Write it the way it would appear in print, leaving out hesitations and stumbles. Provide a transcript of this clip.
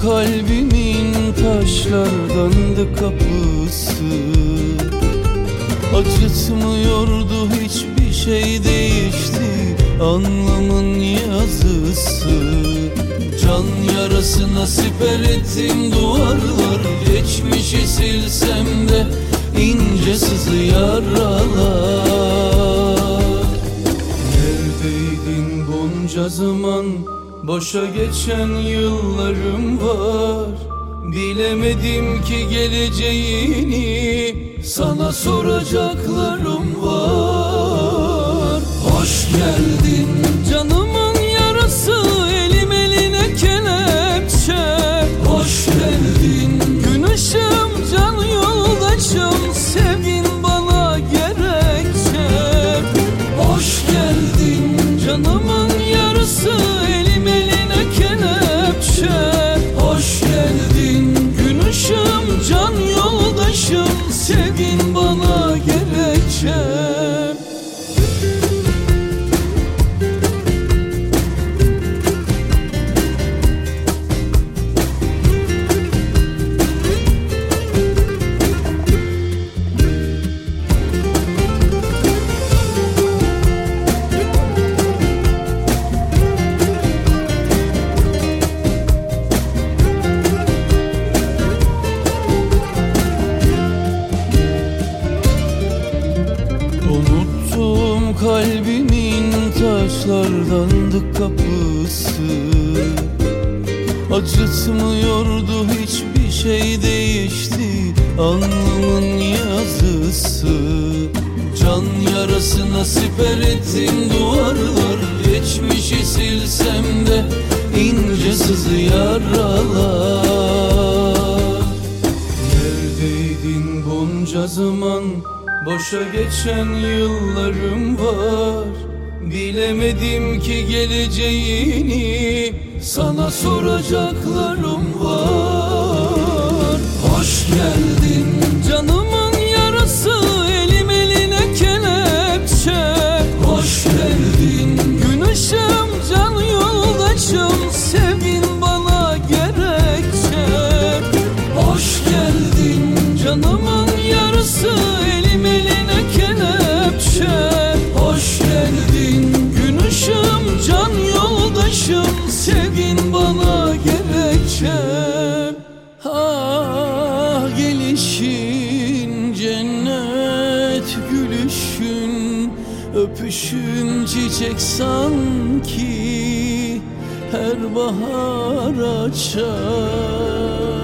kalbimin taşlardandı kapısı. Acıtmıyordu, hiçbir şey değişti, alnımın yazısı. Can yarası nasip ettim duvarlar, geçmişi silsem de ince sızı yaralar. Neredeydin bunca zaman, boşa geçen yıllarım var. Bilemedim ki geleceğini, sana soracaklarım var. Hoş geldin canımın yarası, elim eline kelepçe. Hoş geldin gün ışığım, can yoldaşım, sevgin bana gerekçe. Hoş geldin canımın yarısı, elim eline kelepçe. Hoş geldin gün ışığım, can yoldaşım, sevgin bana gerekçe. Unuttum kalbimin taşlardandı kapısı. Acıtmıyordu, hiçbir şey değişti, alnımın yazısı. Can yarası nasip ettim duvarlar, geçmişi silsem de ince sızı yaralar. Neredeydin bunca zaman, boşa geçen yıllarım var. Bilemedim ki geleceğini, sana soracaklarım var. Hoş geldin canımın yarası, elim eline kelepçe. Hoş geldin gün ışığım, can yoldaşım, sevgin bana gerekçe. Hoş geldin canımın yarısı, elim eline kelepçe. Hoş geldin gün ışığım, can yoldaşım, sevgin bana gerekçe. Ah gelişin cennet, gülüşün, öpüşün çiçek sanki her bahar açar.